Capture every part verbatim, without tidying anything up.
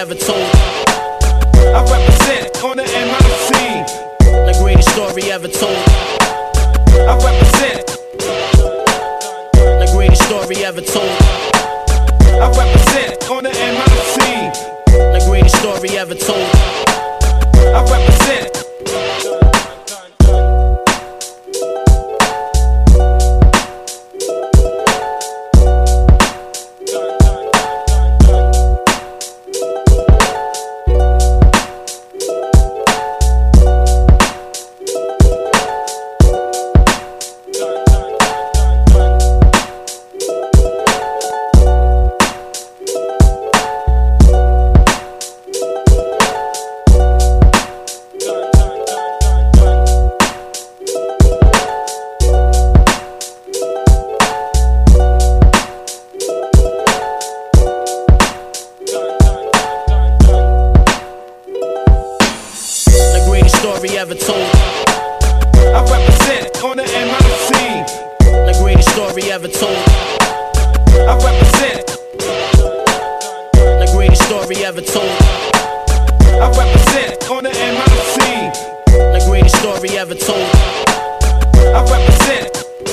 ever told. I represent on the M I C. The greatest story ever told. I represent. The greatest story ever told. I represent on the M I C. The greatest story ever told. I represent. Story ever told. I represent on the M I C. The greatest story ever told. I represent. The greatest story ever told. I represent on the M I C. The greatest story ever told. I represent.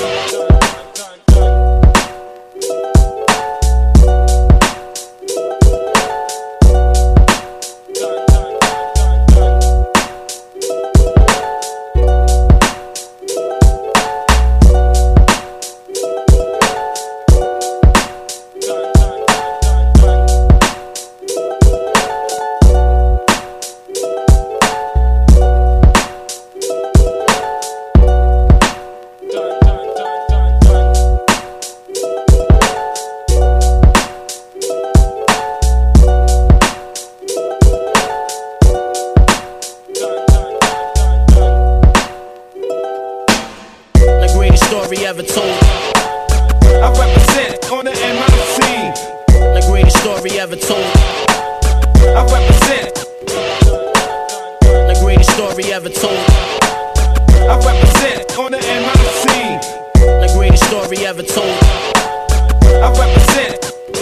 Story ever told. I represent on the M I C. The greatest story ever told. I represent. The greatest story ever told. I represent on the M I C. The greatest story ever told. I represent.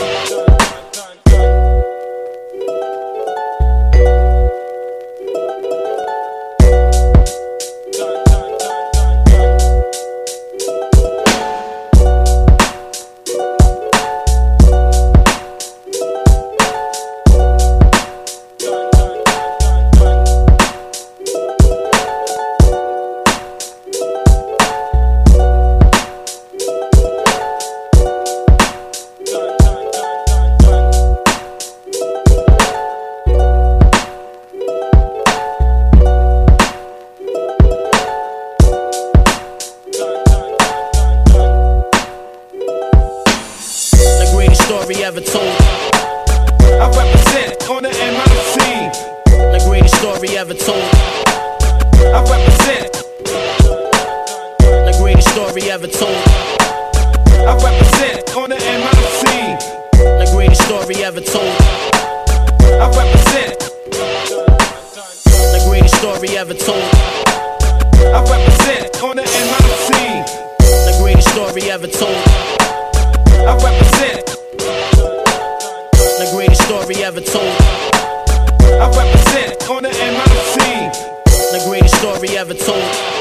Story ever told. I represent on the M I C. The greatest story ever told. I represent. The greatest story ever told. I represent on the M I C. The greatest story ever told. I represent. The greatest story ever told. I represent on the M I C. The greatest story ever told. I represent. The greatest story ever told. I represent on the M I C. The greatest story ever told.